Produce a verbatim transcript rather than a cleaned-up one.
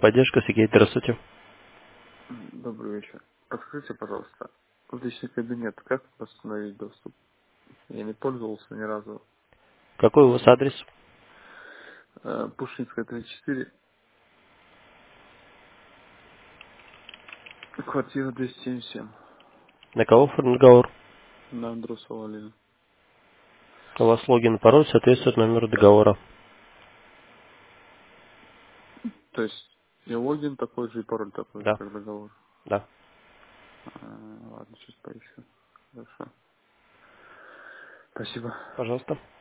Техподдержка, Сергей, здравствуйте. Добрый вечер. Подскажите, пожалуйста, в личный кабинет как восстановить доступ? Я не пользовался ни разу. Какой у вас адрес? Э, Пушкинская тридцать четыре, квартира двести семьдесят семь, На кого оформлен договор? на Андрусова Алина. У вас логин и пароль соответствует номеру договора. То есть и логин такой же, и пароль такой же, Да, как договор. да. А, ладно, сейчас поищу. Хорошо. Спасибо. Пожалуйста.